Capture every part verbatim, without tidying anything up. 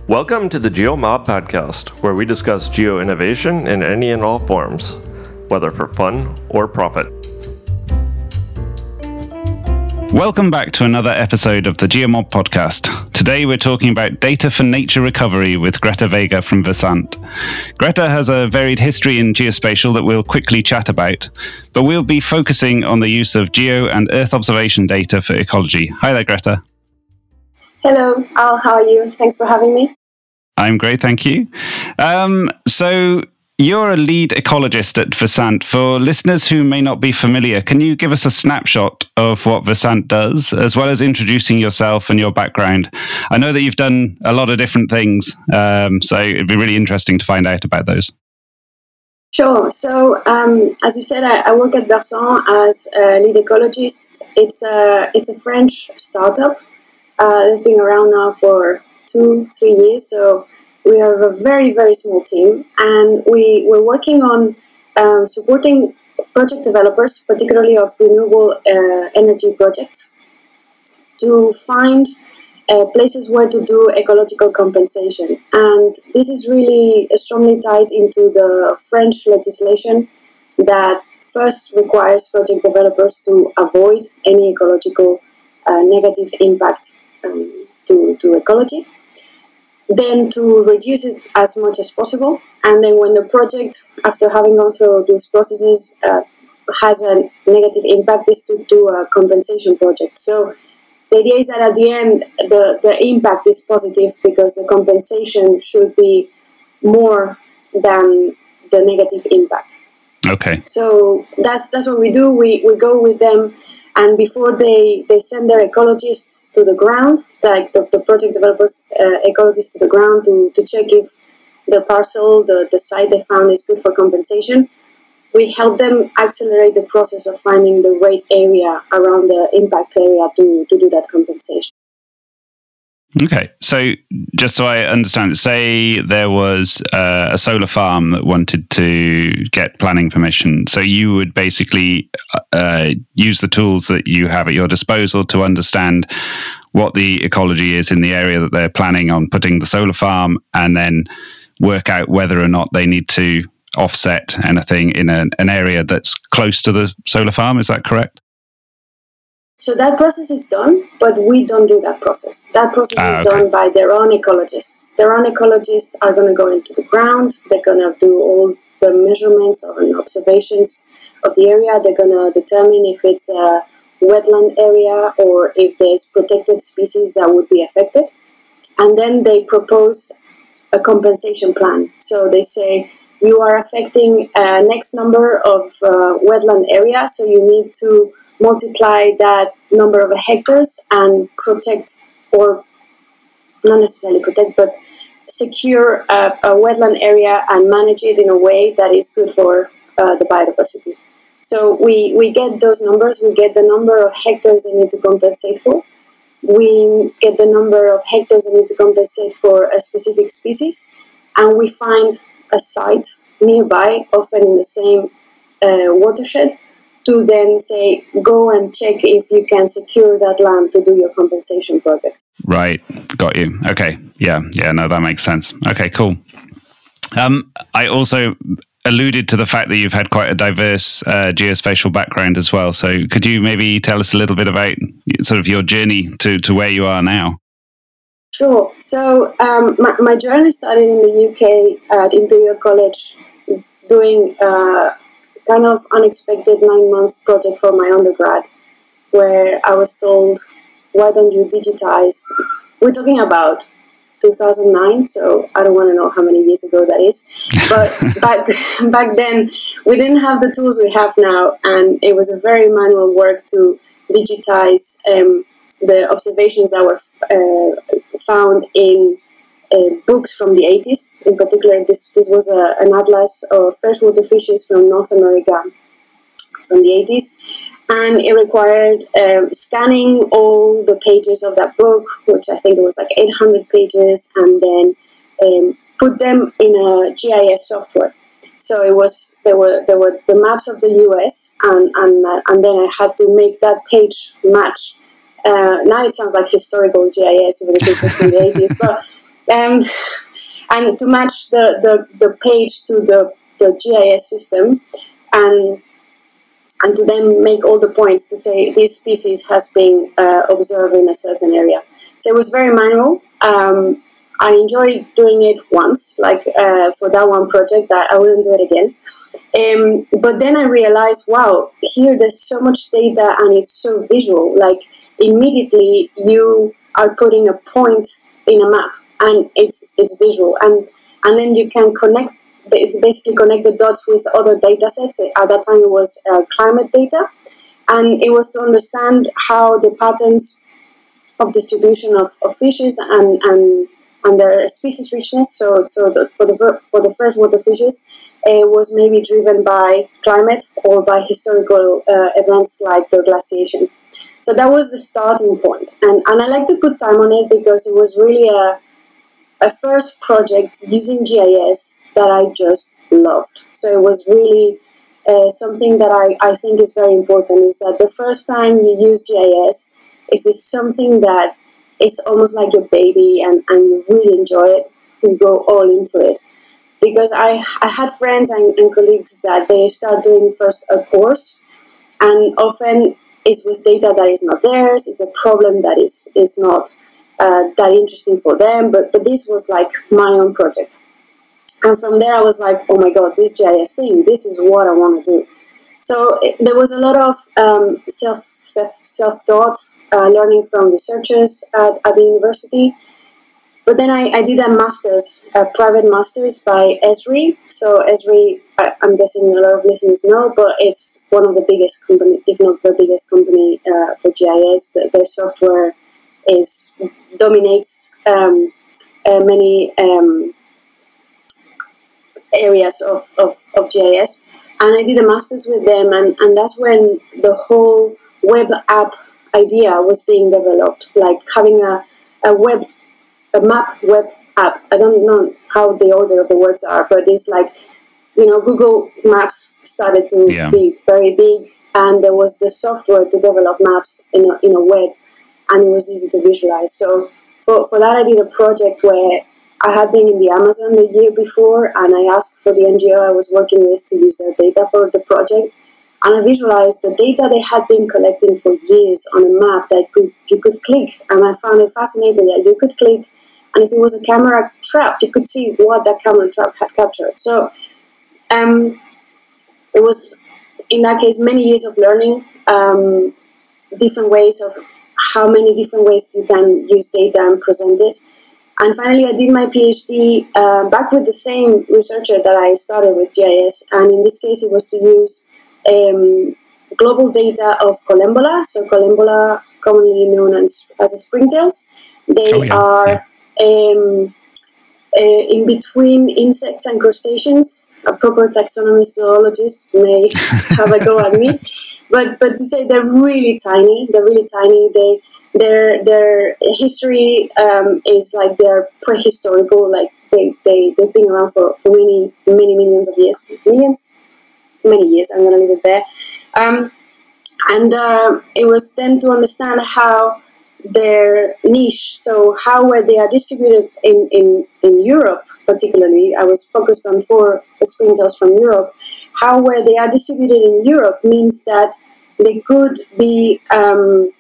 Welcome to the GeoMob podcast, where we discuss geo-innovation in any and all forms, whether for fun or profit. Welcome back to another episode of the GeoMob podcast. Today we're talking about data for nature recovery with Greta Vega from Versant. Greta has a varied history in geospatial that we'll quickly chat about, but we'll be focusing on the use of geo and Earth observation data for ecology. Hi there, Greta. Hello, Al, how are you? Thanks for having me. I'm great, thank you. Um, so you're a lead ecologist at Versant. For listeners who may not be familiar, can you give us a snapshot of what Versant does, as well as introducing yourself and your background? I know that you've done a lot of different things, um, so it'd be really interesting to find out about those. Sure. So, um, as you said, I, I work at Versant as a lead ecologist. It's a, it's a French startup. Uh, they've been around now for two, three years, so we are a very, very small team, and we, we're working on um, supporting project developers, particularly of renewable uh, energy projects, to find uh, places where to do ecological compensation. And this is really strongly tied into the French legislation that first requires project developers to avoid any ecological uh, negative impact um, to, to ecology, then to reduce it as much as possible, and then when the project, after having gone through these processes, uh, has a negative impact, is to do a compensation project. So the idea is that at the end, the, the impact is positive because the compensation should be more than the negative impact. Okay. So that's that's what we do. We we go with them, and before they, they send their ecologists to the ground, like the, the project developers, uh, ecologists to the ground to, to check if the parcel, the, the site they found is good for compensation, we help them accelerate the process of finding the right area around the impact area to, to do that compensation. Okay, so just so I understand, say there was uh, a solar farm that wanted to get planning permission. So you would basically uh, use the tools that you have at your disposal to understand what the ecology is in the area that they're planning on putting the solar farm, and then work out whether or not they need to offset anything in an, an area that's close to the solar farm. Is that correct? So that process is done, but we don't do that process. That process ah, is okay. done by their own ecologists. Their own ecologists are going to go into the ground. They're going to do all the measurements and observations of the area. They're going to determine if it's a wetland area or if there's protected species that would be affected. And then they propose a compensation plan. So they say, you are affecting a next number of uh, wetland area, so you need to multiply that number of hectares and protect, or not necessarily protect, but secure a, a wetland area and manage it in a way that is good for uh, the biodiversity. So we, we get those numbers, we get the number of hectares they need to compensate for, we get the number of hectares they need to compensate for a specific species, and we find a site nearby, often in the same uh, watershed, to then say, go and check if you can secure that land to do your compensation project. Right, got you. Okay, yeah, yeah, no, that makes sense. Okay, cool. Um, I also alluded to the fact that you've had quite a diverse uh, geospatial background as well. So could you maybe tell us a little bit about sort of your journey to, to where you are now? Sure. So um, my, my journey started in the U K at Imperial College, doing uh, kind of unexpected nine-month project for my undergrad, where I was told, why don't you digitize? We're talking about two thousand nine, so I don't want to know how many years ago that is. But back back then, we didn't have the tools we have now, and it was a very manual work to digitize um, the observations that were uh, found in Uh, books from the eighties. In particular, this this was a, an atlas of freshwater fishes from North America from the eighties, and it required um, scanning all the pages of that book, which I think it was like eight hundred pages, and then um, put them in a G I S software. So it was there were there were the maps of the U S, and and uh, and then I had to make that page match. Uh, now it sounds like historical G I S, even if it's just from the eighties, but Um, and to match the, the, the page to the, the G I S system, and and to then make all the points to say this species has been uh, observed in a certain area. So it was very manual. Um, I enjoyed doing it once, like uh, for that one project, that I wouldn't do it again. Um, but then I realized, wow, here there's so much data and it's so visual. Like immediately you are putting a point in a map and it's it's visual, and and then you can connect, basically connect the dots with other data sets. At that time it was uh, climate data, and it was to understand how the patterns of distribution of, of fishes and, and and their species richness. So so the, for the for the freshwater fishes, it was maybe driven by climate or by historical uh, events like the glaciation. So that was the starting point, and and I like to put time on it because it was really a a first project using G I S that I just loved. So it was really uh, something that I, I think is very important, is that the first time you use G I S, if it's something that it's almost like your baby and, and you really enjoy it, you go all into it. Because I, I had friends and, and colleagues that they start doing first a course, and often it's with data that is not theirs, it's a problem that is, is not uh, that interesting for them, but, but this was like my own project. And from there I was like, oh my god, this G I S thing, this is what I want to do. So it, there was a lot of um, self, self, self-taught, uh, learning from researchers at, at the university. But then I, I did a master's, a private master's by Esri. So Esri, I, I'm guessing a lot of listeners know, but it's one of the biggest company, if not the biggest company uh, for G I S. The, their software is dominates um, uh, many um, areas of, of, of G I S. And I did a master's with them, and, and that's when the whole web app idea was being developed, like having a, a web, a map web app. I don't know how the order of the words are, but it's like, you know, Google Maps started to Yeah. be very big, and there was the software to develop maps in a, in a web, and it was easy to visualize. So for, for that, I did a project where I had been in the Amazon the year before, and I asked for the N G O I was working with to use their data for the project. And I visualized the data they had been collecting for years on a map that could, you could click. And I found it fascinating that you could click, and if it was a camera trap, you could see what that camera trap had captured. So um, it was, in that case, many years of learning, um, different ways of how many different ways you can use data and present it. And finally, I did my PhD uh, back with the same researcher that I started with G I S. And in this case, it was to use um, global data of Collembola. So Collembola, commonly known as, as the springtails, they Oh, yeah, are um, uh, in between insects and crustaceans. A proper taxonomy zoologist may have a go at me, but but to say they're really tiny, they're really tiny. They their their history um, is like they're prehistorical. Like they they they've been around for, for many many millions of years, millions, many years. I'm gonna leave it there. Um, and uh, it was then to understand how their niche, so how where they are distributed in, in, in Europe particularly. I was focused on four springtails from Europe. How where they are distributed in Europe means that they could be um,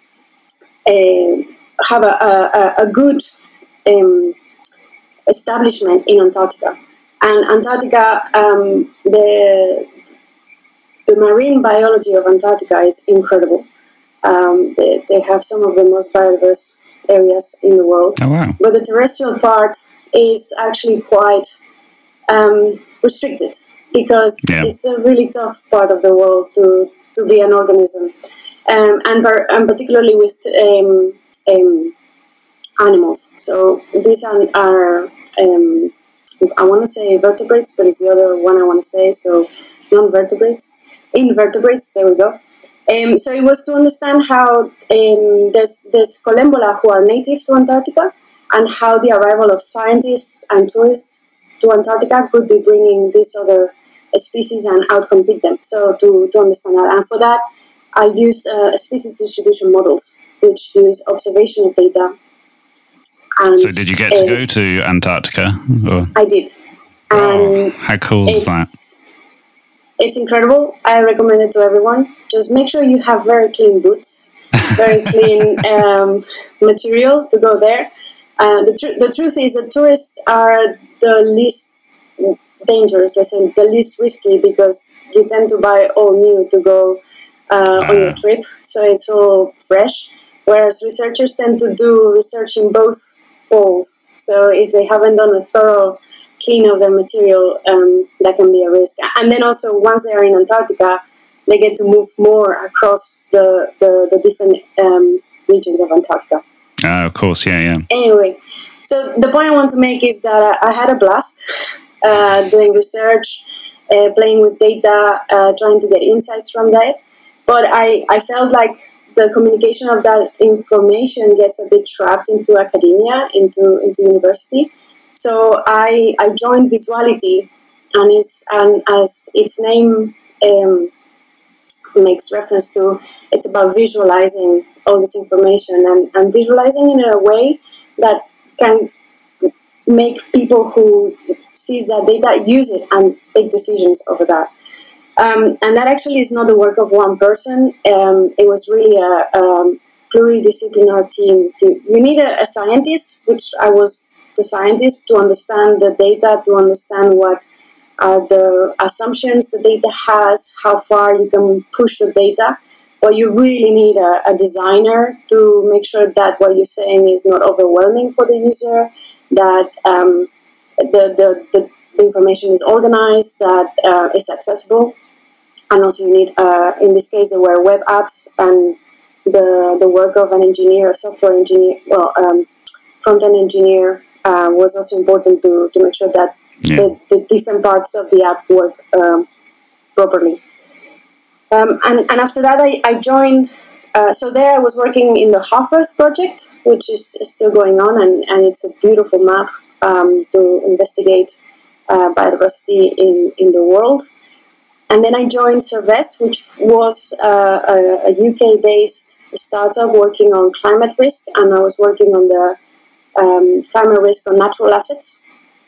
a, have a, a, a good um, establishment in Antarctica. And Antarctica, um, the the marine biology of Antarctica is incredible. Um, they, they have some of the most biodiverse areas in the world. Oh, wow. But the terrestrial part is actually quite um, restricted because Yeah. it's a really tough part of the world to, to be an organism. Um, and, par- and particularly with um, um, animals. So these are, are um, I want to say vertebrates, but it's the other one I want to say, so non-vertebrates. Invertebrates, there we go. Um, so it was to understand how um, there's, there's Collembola who are native to Antarctica, and how the arrival of scientists and tourists to Antarctica could be bringing these other uh, species and outcompete them. So to, to understand that. And for that, I use uh, species distribution models, which use observational data And so did you get to uh, go to Antarctica? Or? I did. And oh, how cool is that? It's incredible. I recommend it to everyone. Just make sure you have very clean boots, very clean um, material to go there. Uh, the, tr- the truth is that tourists are the least dangerous, let's say, the least risky, because you tend to buy all new to go uh, on your trip, so it's all fresh. Whereas researchers tend to do research in both poles. So if they haven't done a thorough clean of their material, um, that can be a risk. And then also, once they are in Antarctica, they get to move more across the, the, the different um, regions of Antarctica. Uh, of course, yeah, yeah. Anyway, so the point I want to make is that I had a blast uh, doing research, uh, playing with data, uh, trying to get insights from that. But I, I felt like the communication of that information gets a bit trapped into academia, into into university. So I I joined Visuality, and it's and as its name um, makes reference to, it's about visualizing all this information and, and visualizing in a way that can make people who sees that data use it and take decisions over that. Um, and that actually is not the work of one person. Um, it was really a, a pluridisciplinary team. You, you need a, a scientist, which I was the scientist, to understand the data, to understand what are the assumptions the data has, how far you can push the data. But you really need a, a designer to make sure that what you're saying is not overwhelming for the user, that um, the, the, the, the information is organized, that uh, it's accessible. And also you need, uh, in this case, there were web apps, and the the work of an engineer, a software engineer, well, um, front-end engineer uh, was also important to, to make sure that yeah. the, the different parts of the app work um, properly. Um, and, and after that, I, I joined, uh, so there I was working in the Half-Earth project, which is, is still going on, and, and it's a beautiful map um, to investigate uh, biodiversity in, in the world. And then I joined Servest, which was uh, a, a U K-based startup working on climate risk, and I was working on the um, climate risk on natural assets.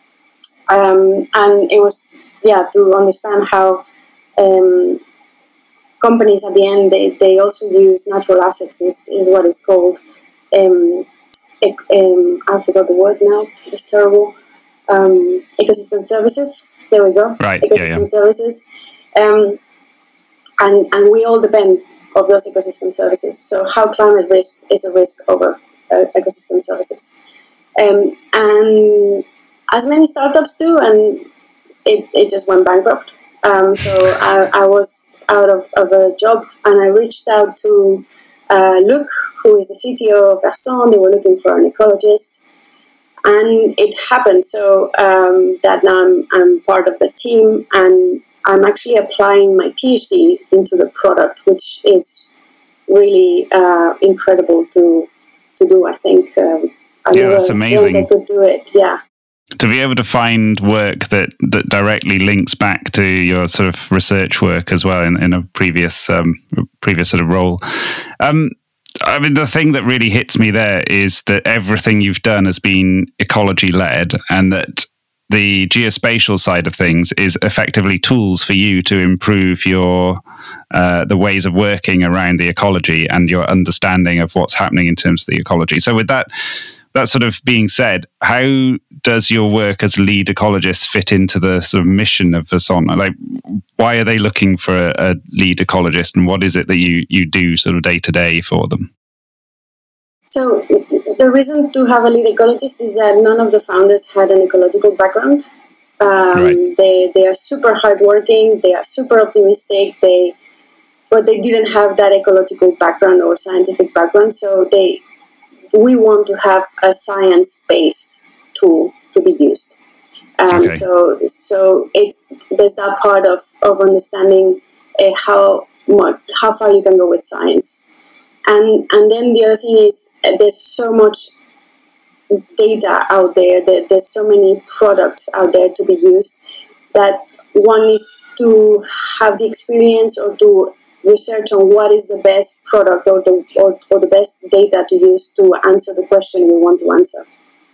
Um, and it was, yeah, to understand how um, companies at the end, they, they also use natural assets, is, is what it's called. Um, ec- um, I forgot the word now, it's terrible. Um, ecosystem services, there we go. Right, ecosystem yeah, yeah. services. Um, and, and we all depend of those ecosystem services. So how climate risk is a risk over uh, ecosystem services. Um, and as many startups do, and it, it just went bankrupt. Um, so I, I was out of, of a job, and I reached out to uh, Luc, who is the C T O of Versant. They were looking for an ecologist. And it happened so um, that now I'm, I'm part of the team, and I'm actually applying my PhD into the product, which is really uh, incredible to to do. I think um, I yeah, never that's amazing. dreamt I could do it. Yeah, to be able to find work that, that directly links back to your sort of research work as well in, in a previous um, previous sort of role. Um, I mean, the thing that really hits me there is that everything you've done has been ecology led, and that the geospatial side of things is effectively tools for you to improve your uh, the ways of working around the ecology and your understanding of what's happening in terms of the ecology. So with that that sort of being said, how does your work as lead ecologist fit into the sort of mission of Versant? Like, why are they looking for a, a lead ecologist, and what is it that you, you do sort of day to day for them? So the reason to have a lead ecologist is that none of the founders had an ecological background. Um, right. They they are super hardworking. They are super optimistic. They, but they didn't have that ecological background or scientific background. So they, we want to have a science-based tool to be used. Um, okay. So so it's there's that part of of understanding uh, how much how far you can go with science. And and then the other thing is uh, there's so much data out there, that there's so many products out there to be used, that one needs to have the experience or do research on what is the best product or the or, or the best data to use to answer the question we want to answer.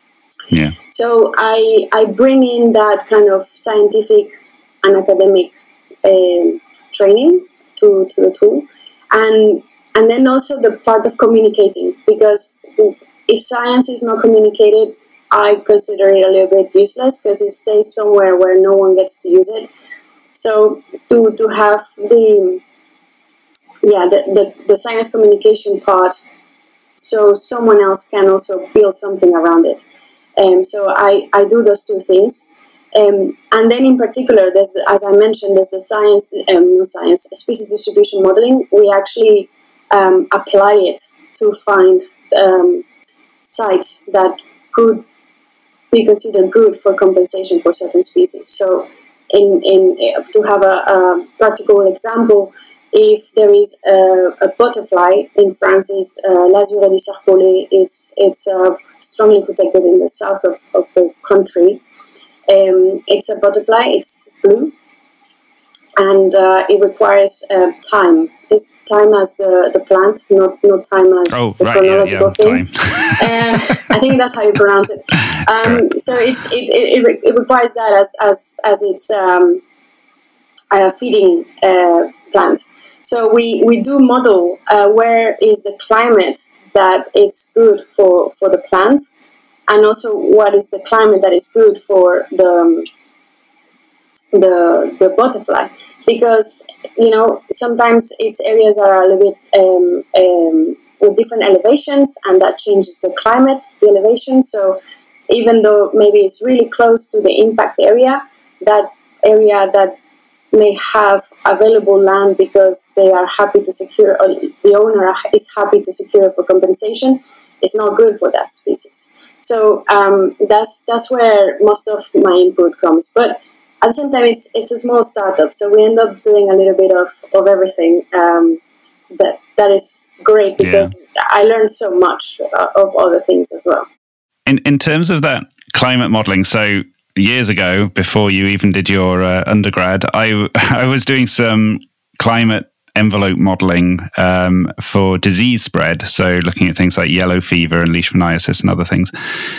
Yeah. So I I bring in that kind of scientific and academic um, training to, to the tool, and and then also the part of communicating, because if science is not communicated, I consider it a little bit useless because it stays somewhere where no one gets to use it. So to to have the yeah the, the, the science communication part, so someone else can also build something around it. Um, so I, I do those two things. Um, and then in particular, there's the, as I mentioned, there's the science, um, not science, species distribution modeling. We actually um, apply it to find um, sites that could be considered good for compensation for certain species. So in, in to have a, a practical example, if there is a, a butterfly in France's uh, Lazurée du Serpollet, it's, it's uh, strongly protected in the south of, of the country. Um, it's a butterfly, it's blue, and uh, it requires uh, time. It's time as the, the plant, not not time as oh, the right, chronological yeah, yeah, thing. uh, I think that's how you pronounce it. Um, so it's it, it, it, it requires that as as as its um, uh, feeding uh, plant. So we, we do model uh, where is the climate that it's good for, for the plant, and also what is the climate that is good for the um, the the butterfly, because you know sometimes it's areas that are a little bit um, um, with different elevations, and that changes the climate, the elevation. So even though maybe it's really close to the impact area, that area that may have available land because they are happy to secure, or the owner is happy to secure for compensation, it's not good for that species. So um, that's that's where most of my input comes. But at the same time, it's it's a small startup, so we end up doing a little bit of, of everything. Um, that that is great because yeah. I learned so much uh, of other things as well. In in terms of that climate modeling, so years ago, before you even did your uh, undergrad, I I was doing some climate envelope modeling um, for disease spread. So looking at things like yellow fever and leishmaniasis and other things.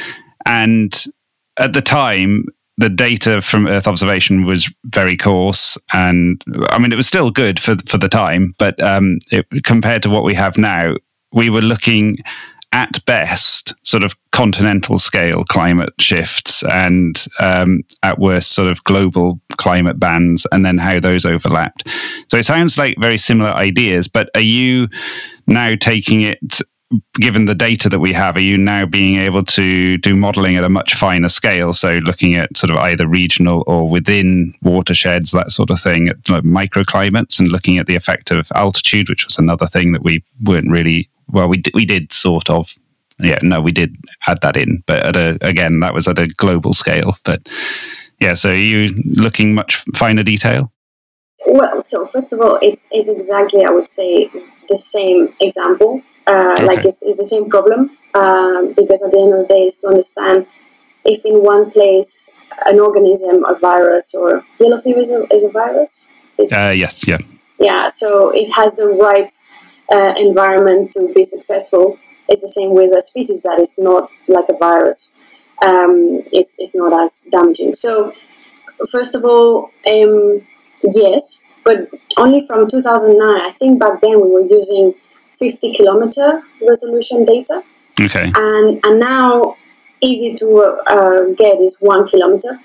And at the time, the data from Earth observation was very coarse, and I mean it was still good for for the time, but um, it, compared to what we have now, we were looking at best sort of continental scale climate shifts, and um, at worst sort of global climate bands, and then how those overlapped. So it sounds like very similar ideas, but are you now taking it, given the data that we have, are you now being able to do modeling at a much finer scale? So looking at sort of either regional or within watersheds, that sort of thing, at like microclimates, and looking at the effect of altitude, which was another thing that we weren't really, well, we did, we did sort of, yeah, no, we did add that in, but at a, again, that was at a global scale. But yeah, so are you looking much finer detail? Well, so first of all, it's, it's exactly, I would say, the same example. Uh, okay. Like it's, it's the same problem, um, because at the end of the day is to understand if in one place an organism, a virus, or yellow fever is a, is a virus? It's, uh, yes, yeah. Yeah, so it has the right uh, environment to be successful. It's the same with a species that is not like a virus. Um, it's, it's not as damaging. So first of all, um, yes, but only from two thousand nine. I think back then we were using fifty kilometer resolution data. Okay. And and now easy to uh, get is one kilometer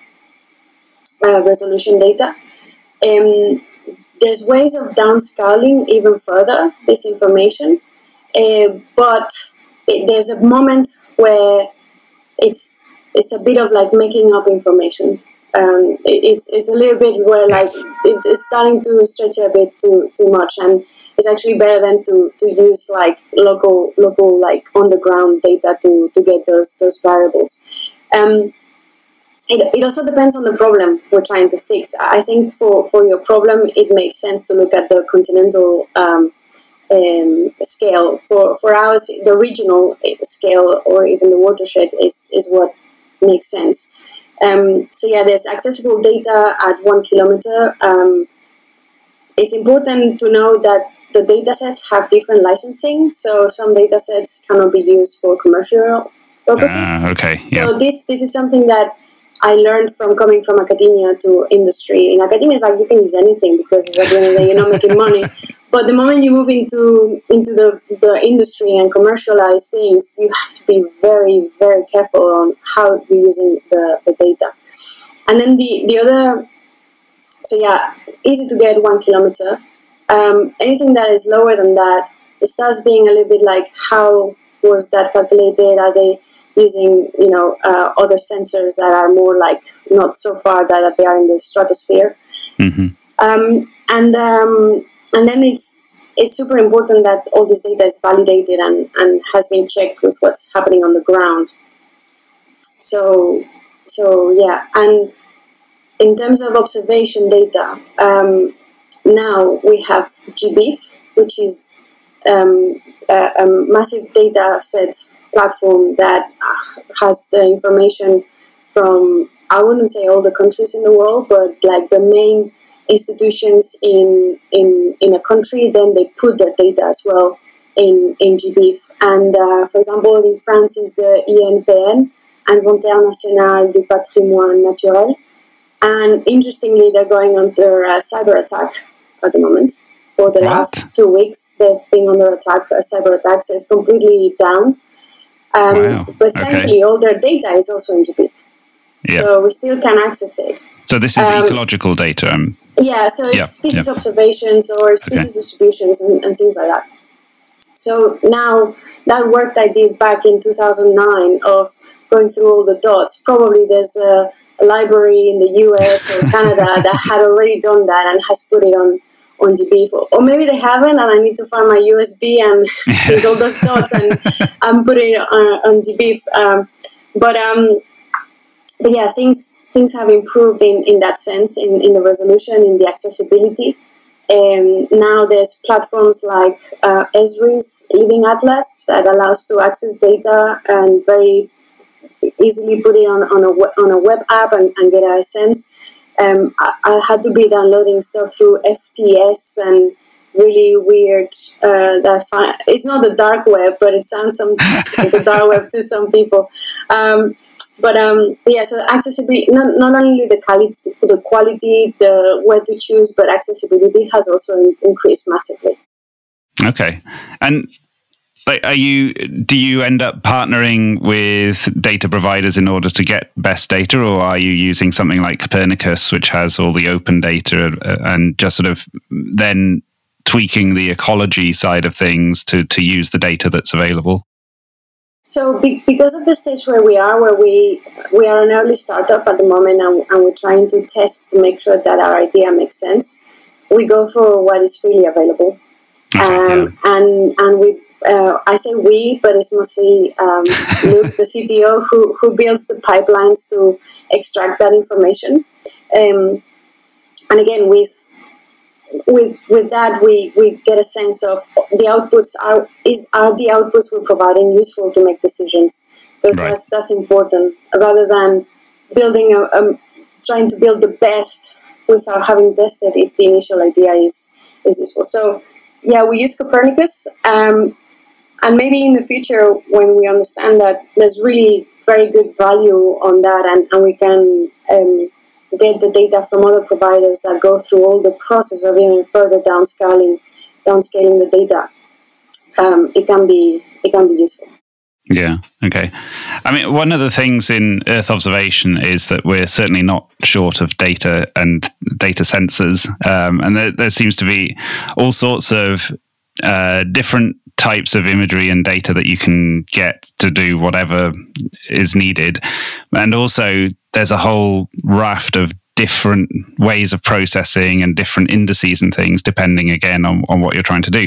uh, resolution data. Um, there's ways of downscaling even further this information, uh, but it, there's a moment where it's it's a bit of like making up information. Um, it, it's it's a little bit where like it, it's starting to stretch a bit too too much, and it's actually better than to, to use like local local like on the ground data to, to get those those variables. Um, it, it also depends on the problem we're trying to fix. I think for, for your problem, it makes sense to look at the continental um, um, scale. For for ours, the regional scale or even the watershed is is what makes sense. Um, so yeah, there's accessible data at one kilometer. Um, it's important to know that the datasets have different licensing. So some datasets cannot be used for commercial purposes. Ah, okay. So Yeah. this this is something that I learned from coming from academia to industry. In academia, it's like you can use anything because at the end of the day, you're not making money. But the moment you move into into the, the industry and commercialize things, you have to be very, very careful on how you're using the, the data. And then the, the other, so yeah, easy to get one kilometer. Um, anything that is lower than that, it starts being a little bit like, how was that calculated? Are they using, you know, uh, other sensors that are more like not so far that they are in the stratosphere? Mm-hmm. Um, and um, and then it's it's super important that all this data is validated and, and has been checked with what's happening on the ground. So so yeah, and in terms of observation data, um, now we have G B I F, which is um, a, a massive data set platform that has the information from, I wouldn't say all the countries in the world, but like the main institutions in in, in a country, then they put their data as well in, in G B I F. And uh, for example, in France is the I N P N, Inventaire National du Patrimoine Naturel. And interestingly, they're going under a cyber attack at the moment. For the What? last two weeks, they've been under attack, a cyber attack, so it's completely down. Um, Wow. But Okay. thankfully, all their data is also in G B I F. Yeah. So we still can access it. So this is um, ecological data. Um, Yeah, so it's Yeah, species yeah. observations or species distributions and, and things like that. So now that work I did back in two thousand nine of going through all the dots, probably there's a, a library in the U S or Canada that had already done that and has put it on, on G B I F. Or maybe they haven't and I need to find my U S B and click all those dots and, and put it on, on G B I F. Um, but um, but yeah, things things have improved in, in that sense, in, in the resolution, in the accessibility. And now there's platforms like uh, Esri's Living Atlas that allows to access data and very easily put it on, on, a, web, on a web app and, and get a sense. Um, I, I had to be downloading stuff through F T S and really weird. Uh, that fi- it's not the dark web, but it sounds sometimes like the dark web to some people. Um, but um, but yeah, so accessibility, not, not only the quality, the quality, the where to choose, but accessibility has also in- increased massively. Okay. And like, are you? Do you end up partnering with data providers in order to get best data, or are you using something like Copernicus, which has all the open data, uh, and just sort of then tweaking the ecology side of things to to use the data that's available? So be- because of the stage where we are, where we we are an early startup at the moment, and, and we're trying to test to make sure that our idea makes sense, we go for what is freely available. Okay, um, yeah. And and we, uh, I say we, but it's mostly um, Luke, the C T O, who who builds the pipelines to extract that information. Um, and again, with with with that, we, we get a sense of the outputs are is are the outputs we're providing useful to make decisions, because Right. that's that's important, rather than building a, a trying to build the best without having tested if the initial idea is is useful. So yeah, we use Copernicus, um, and maybe in the future when we understand that there's really very good value on that, and, and we can um, get the data from other providers that go through all the process of even further downscaling, downscaling the data. Um, it can be it can be useful. Yeah. Okay. I mean, one of the things in Earth observation is that we're certainly not short of data and data sensors, um, and there, there seems to be all sorts of uh, different types of imagery and data that you can get to do whatever is needed, and also there's a whole raft of different ways of processing and different indices and things depending again on, on what you're trying to do.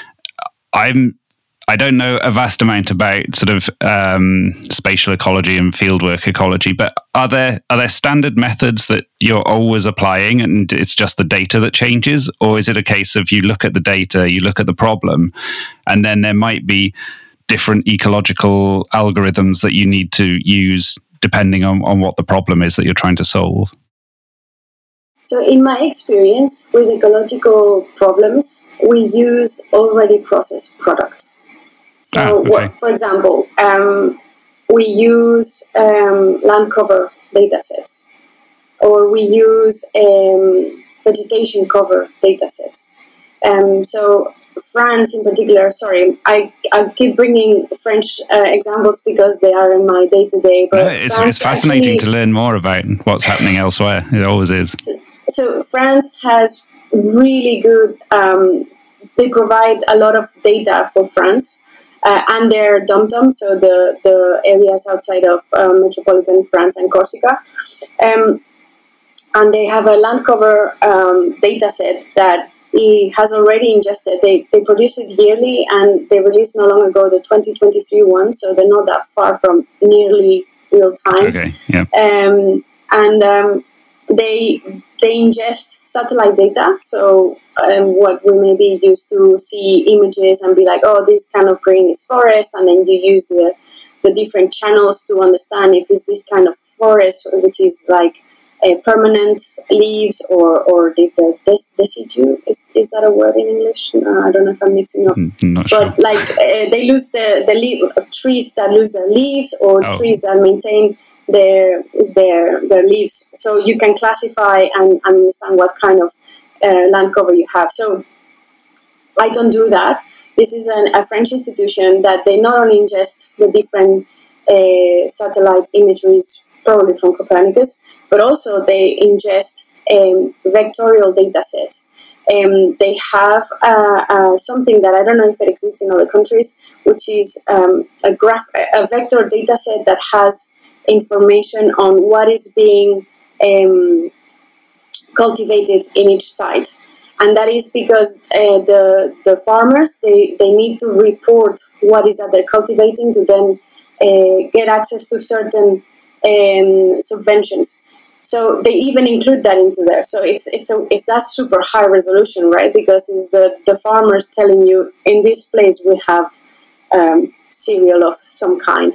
I'm I don't know a vast amount about sort of um, spatial ecology and fieldwork ecology, but are there are there standard methods that you're always applying and it's just the data that changes? Or is it a case of you look at the data, you look at the problem, and then there might be different ecological algorithms that you need to use depending on, on what the problem is that you're trying to solve? So in my experience with ecological problems, we use already processed products. So, Ah, okay. what, for example, um, we use um, land cover datasets, or we use um, vegetation cover datasets. Um, so France in particular, sorry, I, I keep bringing French uh, examples because they are in my day-to-day. But no, it's, France it's fascinating actually, to learn more about what's happening elsewhere. It always is. So, so France has really good, um, they provide a lot of data for France. Uh, and their dom-tom, so the, the areas outside of uh, metropolitan France and Corsica. Um, and they have a land cover um, data set that he has already ingested. They, they produce it yearly, and they released not long ago the twenty twenty-three one, so they're not that far from nearly real time. Okay, yeah. Um, and um, they they ingest satellite data, so um, what we maybe used to see images and be like, oh, this kind of green is forest, and then you use the the different channels to understand if it's this kind of forest, which is like a permanent leaves, or or the, the des- decidue. Is is that a word in English? Uh, I don't know if I'm mixing up. I'm not but sure. like uh, they lose the the leaf, trees that lose their leaves, or Oh. trees that maintain their their their leaves. So you can classify and, and understand what kind of uh, land cover you have. So I don't do that. This is an, a French institution that they not only ingest the different uh, satellite imageries, probably from Copernicus, but also they ingest um, vectorial data sets. Um, they have uh, uh, something that I don't know if it exists in other countries, which is um, a graph, a vector data set that has information on what is being um, cultivated in each site. And that is because uh, the the farmers, they, they need to report what is that they're cultivating to then uh, get access to certain um, subventions. So they even include that into there. So it's it's a it's that super high resolution, right? Because it's the, the farmers telling you, in this place we have um, cereal of some kind.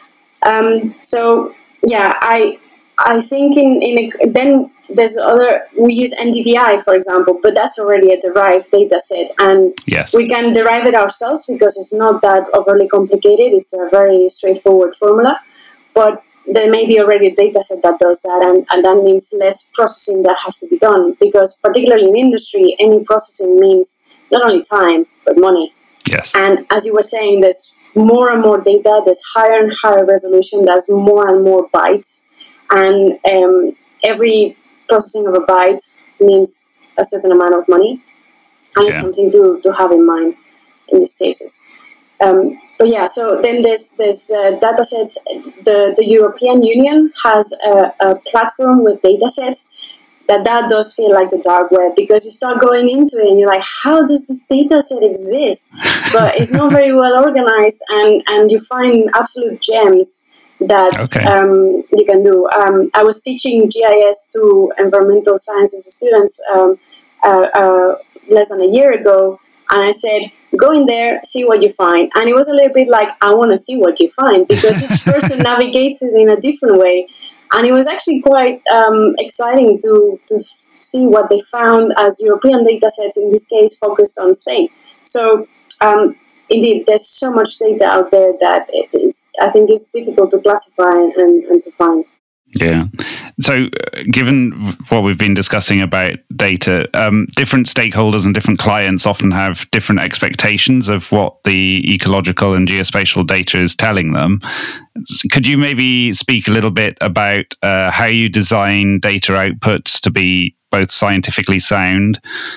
Um, so yeah, I I think in in a, then there's other, we use N D V I, for example, but that's already a derived data set, and Yes. we can derive it ourselves because it's not that overly complicated. It's a very straightforward formula, but there may be already a data set that does that, and, and that means less processing that has to be done, because particularly in industry, any processing means not only time, but money. Yes. And as you were saying, there's more and more data, there's higher and higher resolution, there's more and more bytes, and um, every processing of a byte means a certain amount of money, and it's Yeah. something to, to have in mind in these cases. Um, but yeah, so then there's there's uh, data sets. The, the European Union has a, a platform with data sets that that does feel like the dark web, because you start going into it and you're like, how does this data set exist? But it's not very well organized, and, and you find absolute gems that Okay. um, you can do. Um, I was teaching G I S to environmental sciences students um, uh, uh, less than a year ago, and I said, go in there, see what you find. And it was a little bit like, I want to see what you find, because each person navigates it in a different way. And it was actually quite um, exciting to, to see what they found as European data sets, in this case focused on Spain. So um, indeed, there's so much data out there that it is, I think it's difficult to classify and, and to find. Yeah. So, uh, given what we've been discussing about data, um, different stakeholders and different clients often have different expectations of what the ecological and geospatial data is telling them. Could you maybe speak a little bit about uh, how you design data outputs to be both scientifically sound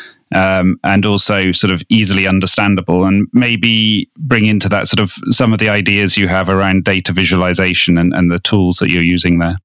um, and also sort of easily understandable, and maybe bring into that sort of some of the ideas you have around data visualization and, and the tools that you're using there?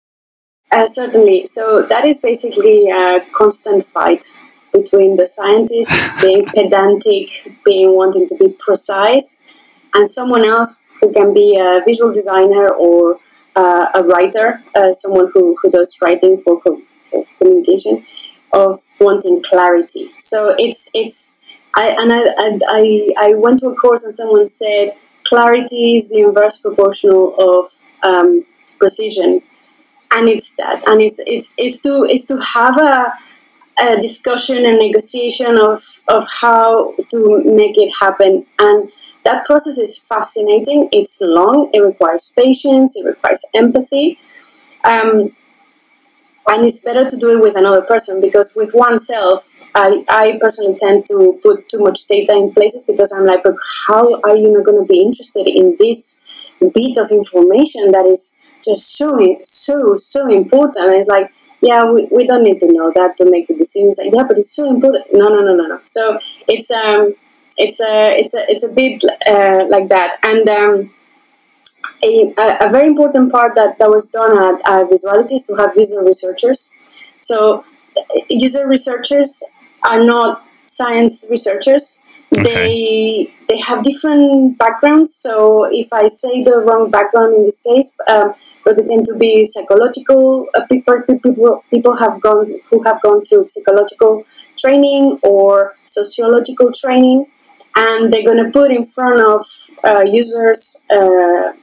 Uh, certainly. So that is basically a constant fight between the scientists being pedantic, being wanting to be precise, and someone else who can be a visual designer or uh, a writer, uh, someone who, who does writing for, co- for communication, of wanting clarity. So it's it's I and I, I I went to a course and someone said clarity is the inverse proportional of um, precision. And it's that, and it's it's it's to it's to have a, a discussion and negotiation of of how to make it happen. And that process is fascinating. It's long. It requires patience. It requires empathy. Um, and it's better to do it with another person, because with oneself, I, I personally tend to put too much data in places because I'm like, look, how are you not going to be interested in this bit of information that is just so, so, so important? And it's like, yeah, we, we don't need to know that to make the decision. It's like, yeah, but it's so important. No, no, no, no, no. So it's um, it's a, it's a, it's a bit uh, like that. And um, a, a very important part that, that was done at uh, Visuality is to have user researchers. So user researchers are not science researchers. Okay. They they have different backgrounds. So if I say the wrong background in this case, um, but they tend to be psychological. Uh, people people people have gone who have gone through psychological training or sociological training, and they're going to put in front of uh, users uh,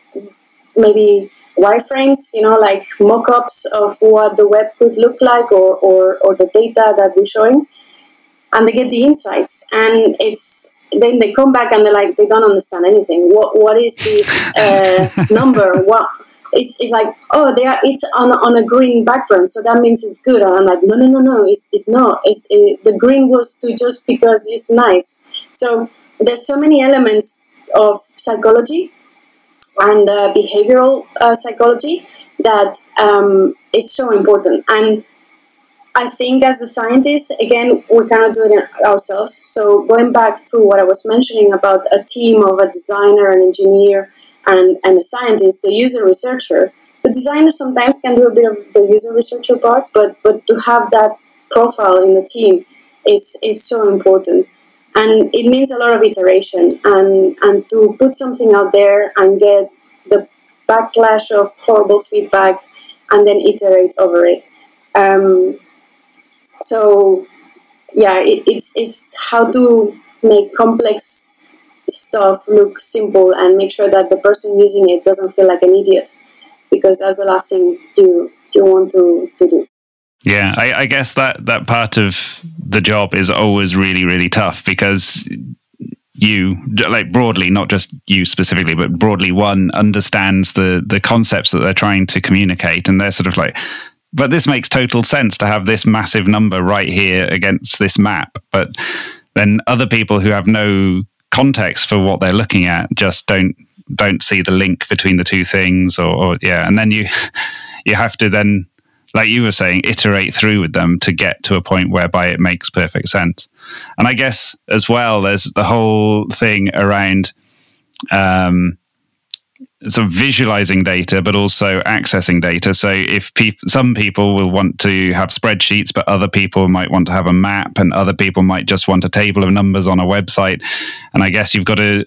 maybe wireframes, you know, like mock-ups of what the web could look like, or or, or the data that we're showing. And they get the insights, and it's then they come back and they're like, they don't understand anything. What what is this uh, number? What it's, it's like, oh, they are. It's on on a green background, so that means it's good. And I'm like, no, no, no, no. It's it's not. It's it, the green was to just because it's nice. So there's so many elements of psychology and uh, behavioral uh, psychology that um, is so important. And I think as the scientists, again, we cannot do it ourselves. So going back to what I was mentioning about a team of a designer, an engineer, and, and a scientist, the user researcher, the designer sometimes can do a bit of the user researcher part, but, but to have that profile in the team is, is so important. And it means a lot of iteration, and, and to put something out there and get the backlash of horrible feedback and then iterate over it. Um, So, yeah, it, it's, it's how to make complex stuff look simple and make sure that the person using it doesn't feel like an idiot, because that's the last thing you you want to, to do. Yeah, I, I guess that, that part of the job is always really, really tough, because you, like broadly, not just you specifically, but broadly, one understands the, the concepts that they're trying to communicate, and they're sort of like, but this makes total sense to have this massive number right here against this map. But then other people who have no context for what they're looking at just don't don't see the link between the two things, or, or yeah, and then you you have to then, like you were saying, iterate through with them to get to a point whereby it makes perfect sense. And I guess as well, there's the whole thing around um, sort of visualizing data, but also accessing data. So if pe- some people will want to have spreadsheets, but other people might want to have a map, and other people might just want a table of numbers on a website. And I guess you've got to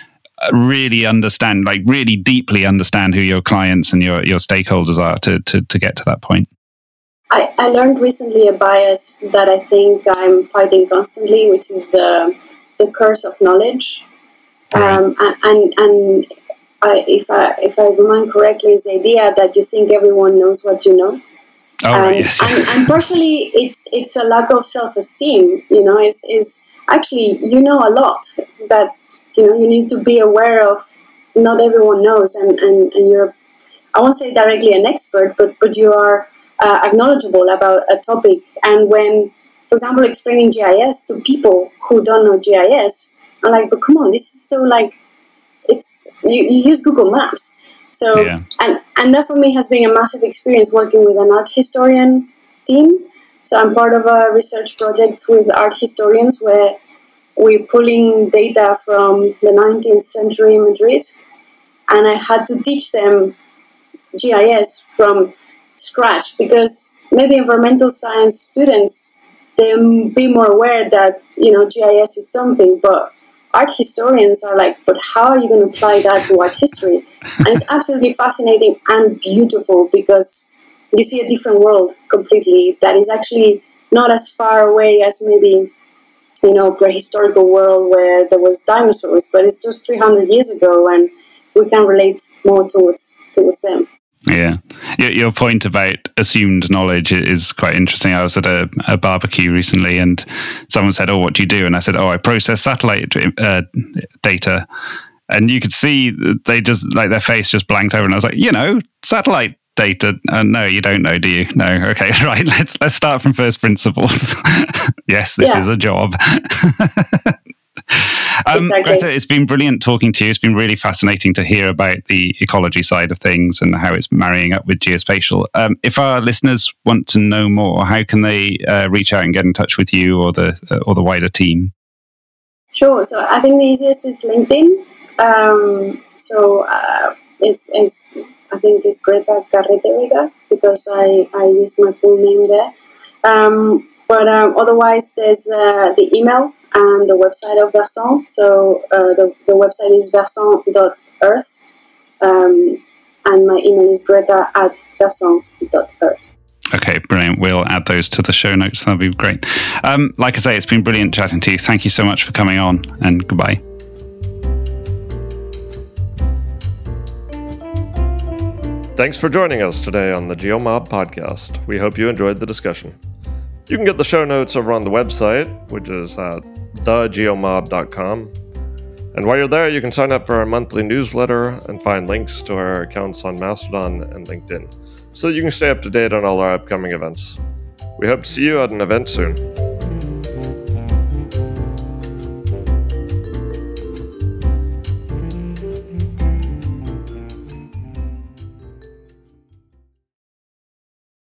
really understand, like really deeply understand who your clients and your, your stakeholders are to, to, to get to that point. I, I learned recently a bias that I think I'm fighting constantly, which is the the curse of knowledge. Right. Um, and and, and I, if I if I remember correctly, is the idea that you think everyone knows what you know. Oh, and, right, yes. and, and partially it's it's a lack of self-esteem. You know, it's, it's actually, you know a lot that, you know, you need to be aware of. Not everyone knows, and, and, and you're, I won't say directly an expert, but, but you are uh, acknowledgeable about a topic. And when, for example, explaining G I S to people who don't know G I S, I'm like, but come on, this is so like, it's, you, you use Google Maps. So, Yeah. and, and that for me has been a massive experience working with an art historian team. So I'm part of a research project with art historians where we're pulling data from the nineteenth century Madrid, and I had to teach them G I S from scratch, because maybe environmental science students, they'll be more aware that, you know, G I S is something, but art historians are like, but how are you going to apply that to art history? And it's absolutely fascinating and beautiful, because you see a different world completely that is actually not as far away as maybe, you know, prehistorical world where there was dinosaurs, but it's just three hundred years ago, and we can relate more towards towards them. Yeah. Your, your point about assumed knowledge is quite interesting. I was at a, a barbecue recently and someone said, oh, what do you do? And I said, oh, I process satellite uh, data. And you could see they just, like, their face just blanked over. And I was like, you know, satellite data. Uh, no, you don't know, do you? No. Okay, right. Let's let's start from first principles. Yes, this yeah. is a job. um, exactly. Greta, it's been brilliant talking to you. It's been really fascinating to hear about the ecology side of things and how it's marrying up with geospatial. Um, if our listeners want to know more, how can they uh, reach out and get in touch with you or the uh, or the wider team? Sure. So I think the easiest is LinkedIn. Um, so uh, it's, it's I think it's Greta Carretevega because I, I use my full name there. Um, but um, otherwise, there's uh, the email and the website of Versant. So uh, the, the website is versant dot earth. Um, and my email is greta at versant dot earth. Okay, brilliant. We'll add those to the show notes. That'll be great. Um, like I say, it's been brilliant chatting to you. Thank you so much for coming on, and goodbye. Thanks for joining us today on the GeoMob podcast. We hope you enjoyed the discussion. You can get the show notes over on the website, which is at the geomob dot com. And while you're there, you can sign up for our monthly newsletter and find links to our accounts on Mastodon and LinkedIn, so that you can stay up to date on all our upcoming events. We hope to see you at an event soon.